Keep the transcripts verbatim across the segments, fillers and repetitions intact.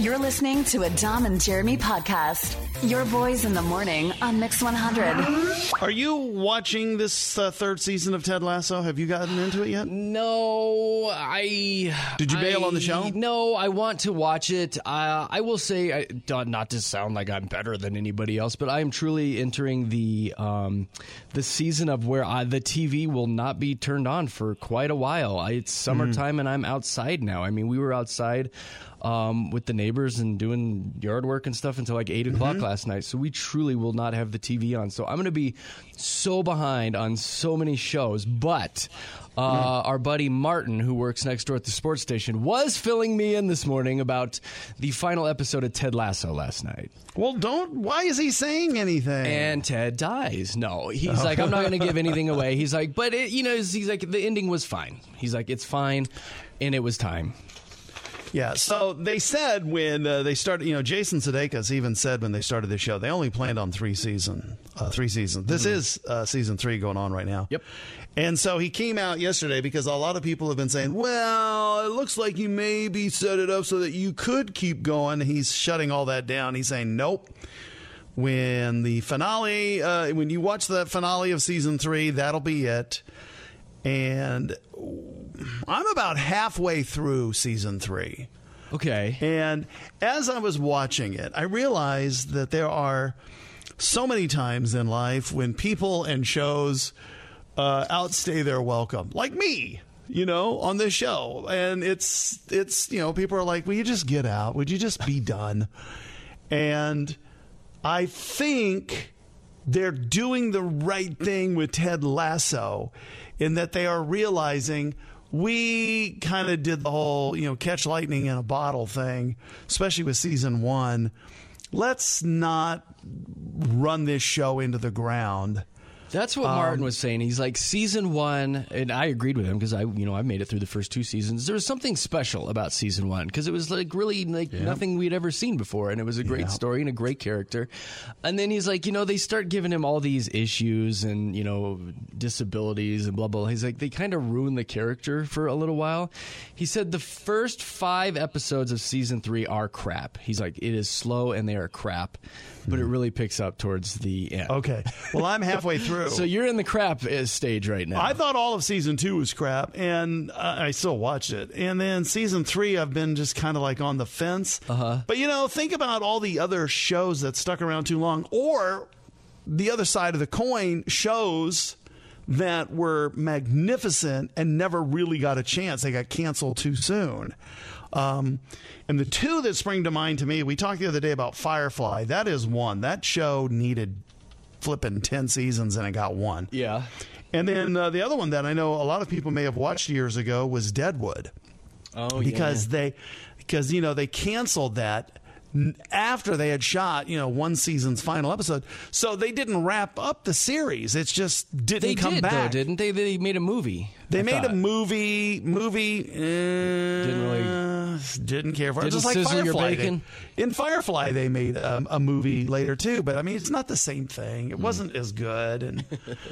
You're listening to a Dom and Jeremy podcast. Your boys in the morning on Mix one hundred. Are you watching this uh, third season of Ted Lasso? Have you gotten into it yet? No, I... Did you bail I, on the show? No, I want to watch it. Uh, I will say, I, not to sound like I'm better than anybody else, but I am truly entering the um, the season of where I, the T V will not be turned on for quite a while. I, it's summertime mm. and I'm outside now. I mean, we were outside um, with the neighbors and doing yard work and stuff until like eight o'clock mm-hmm. last night. So we truly will not have the T V on. So I'm going to be so behind on so many shows. But uh, mm. our buddy Martin, who works next door at the sports station, was filling me in this morning about the final episode of Ted Lasso last night. Well, don't. Why is he saying anything? And Ted dies. No, he's oh. like, I'm not going to give anything away. He's like, but it, you know, he's like, the ending was fine. He's like, it's fine, and it was time. Yeah, so they said when uh, they started, you know, Jason Sudeikis even said when they started the show, they only planned on three season, uh, three seasons. This mm-hmm. is uh, season three going on right now. Yep. And so he came out yesterday because a lot of people have been saying, well, it looks like you maybe set it up so that you could keep going. He's shutting all that down. He's saying, nope. When the finale, uh, when you watch the finale of season three, that'll be it. And I'm about halfway through season three. Okay. And as I was watching it, I realized that there are so many times in life when people and shows uh, outstay their welcome, like me, you know, on this show. And it's, it's, you know, people are like, will you just get out? Would you just be done? And I think they're doing the right thing with Ted Lasso in that they are realizing we kind of did the whole, you know, catch lightning in a bottle thing, especially with season one. Let's not run this show into the ground. That's what Martin um, was saying. He's like, season one, and I agreed with him because I, you know, I made it through the first two seasons. There was something special about season one because it was like really like yeah. nothing we'd ever seen before, and it was a great yeah. story and a great character. And then he's like, you know, they start giving him all these issues and, you know, disabilities and blah blah. He's like, they kind of ruin the character for a little while. He said the first five episodes of season three are crap. He's like, it is slow and they are crap, but it really picks up towards the end. Okay, well, I'm halfway through. So you're in the crap stage right now. I thought all of season two was crap, and I still watched it. And then season three, I've been just kind of like on the fence. Uh-huh. But, you know, think about all the other shows that stuck around too long, or the other side of the coin, shows that were magnificent and never really got a chance. They got canceled too soon. Um, and the two that spring to mind to me, we talked the other day about Firefly. That is one. That show needed flipping ten seasons and it got one. Yeah. And then uh, the other one that I know a lot of people may have watched years ago was Deadwood. Oh, because yeah. they, because, you know, they canceled that after they had shot, you know, one season's final episode. So they didn't wrap up the series. It just didn't they come did, back. Though, didn't they? They made a movie. They I made thought. a movie. Movie. Uh, didn't really. Didn't care for it. Didn't Just like sizzle your Firefly. bacon? They, in Firefly, they made um, a movie later too. But I mean, it's not the same thing. It mm. wasn't as good. And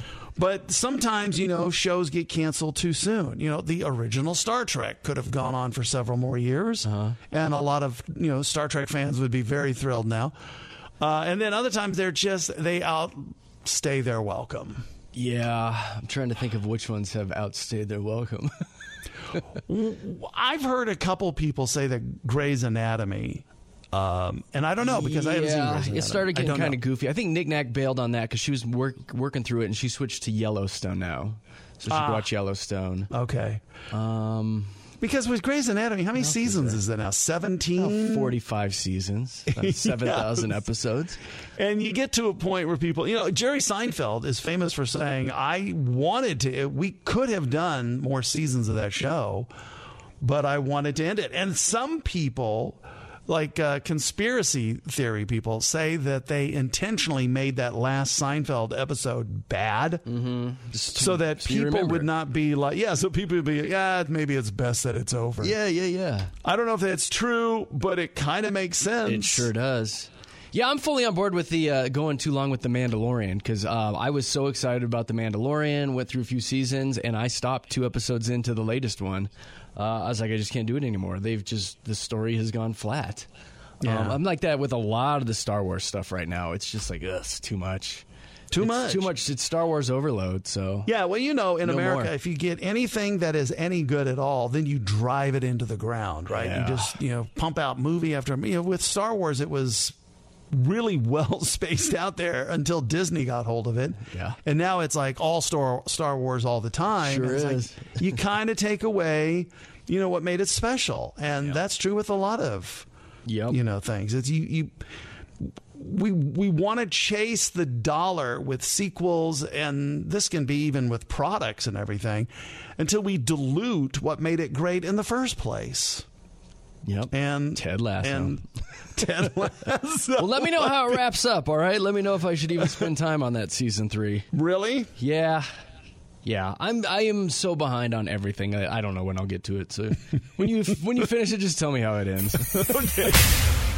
but sometimes, you know, shows get canceled too soon. You know, the original Star Trek could have gone on for several more years, uh-huh. and a lot of, you know, Star Trek fans would be very thrilled now. Uh, and then other times they're just they outstay their welcome. Yeah, I'm trying to think of which ones have outstayed their welcome. I've heard a couple people say that Grey's Anatomy, um, and I don't know because I haven't yeah, seen Grey's Anatomy. It started getting kind know. of goofy. I think Nick Nack bailed on that because she was work, working through it, and she switched to Yellowstone now, so she ah, can watch Yellowstone. Okay. Um, because with Grey's Anatomy, how many seasons is, is it now? Seventeen, forty-five seasons, seven thousand yes. episodes, and you get to a point where people, you know, Jerry Seinfeld is famous for saying, "I wanted to. We could have done more seasons of that show, but I wanted to end it." And some people, like uh, conspiracy theory people, say that they intentionally made that last Seinfeld episode bad, mm-hmm. so that so people would not be like, yeah, so people would be, yeah, maybe it's best that it's over. Yeah, yeah, yeah. I don't know if that's true, but it kind of makes sense. It sure does. Yeah, I'm fully on board with the uh, going too long with The Mandalorian because uh, I was so excited about The Mandalorian, went through a few seasons, and I stopped two episodes into the latest one. Uh, I was like, I just can't do it anymore. They've just, the story has gone flat. Yeah. Um, I'm like that with a lot of the Star Wars stuff right now. It's just like, ugh, it's too much. Too it's much. Too much. It's Star Wars overload. So Yeah, well, you know, in No America, more. if you get anything that is any good at all, then you drive it into the ground, right? Yeah. You just, you know, pump out movie after, you know, with Star Wars, it was really well spaced out there until Disney got hold of it. Yeah. And now it's like all Star, Star Wars all the time. Sure It's like is. you kind of take away, you know, what made it special. And Yeah. that's true with a lot of, Yep. you know, things. It's you, you we we want to chase the dollar with sequels, and this can be even with products and everything, until we dilute what made it great in the first place. Yep. And Ted Lasso. And Ted Lasso. Well, let me know how it wraps up, all right? Let me know if I should even spend time on that season three. Really? Yeah. Yeah. I'm I am so behind on everything. I, I don't know when I'll get to it. So when you when you finish it, just tell me how it ends. Okay.